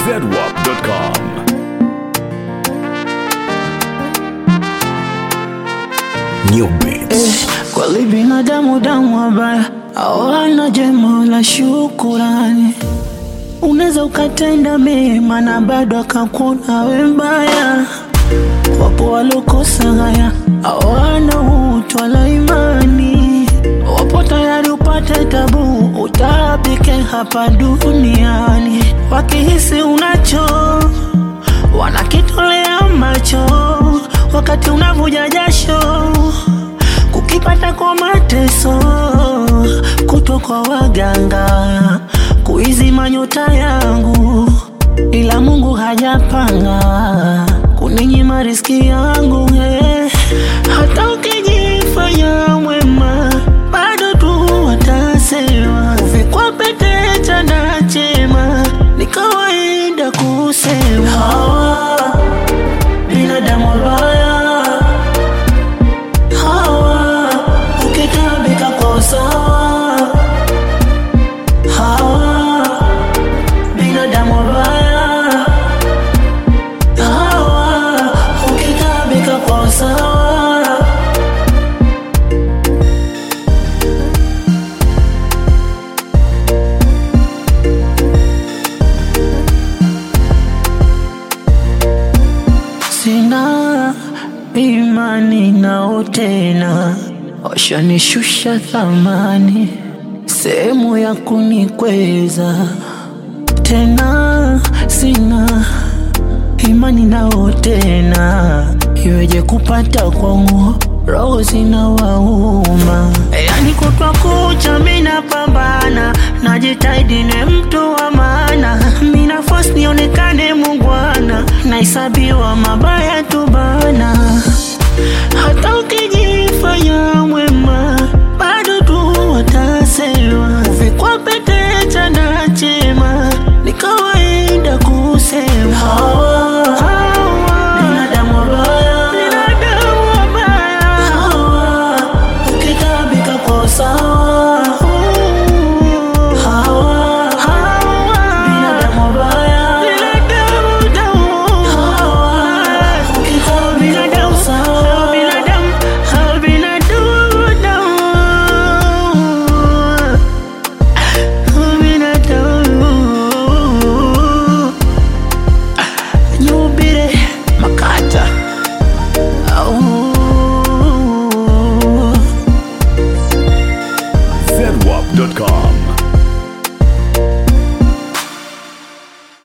zedwap.com. New Beats. Kweli binadamu damu wabaya hawana jema la shukurani. Unaweza ukatenda mema na bado akakuona wewe mbaya. Wapo walokosa haya hawana utu wala imani. Wapo tayari upate tabu utapike hapa duniani. Wakihisi unacho wanakitolea macho, wakati unavuja jasho kukipata kwa mateso. Kutwa kwa waganga kuizima nyota yangu, ila Mungu hajapanga kuninyima riziki yangu. Hata ukijifanya mwema bado tu watasema uvikwa pete chanda chema, ni kawaida kusema hawa binadamu wabaya. Hawa ukitabika kwa usawa. Hawa binadamu wabaya. Hawa ukitabika kwa usawa. Sina imani nao tena, washanishusha thamani, sehemu ya kunikweza. Tena sina imani nao tena, iweje kupata kwangu roho zina wauma. Yani kutwa kucha mina pambana, najitahidi ni mtu wa maana. Mina force nionekane mungwana, naisabiwa mabaya tu bana. Hata ukijifanya mwema bado tu watasema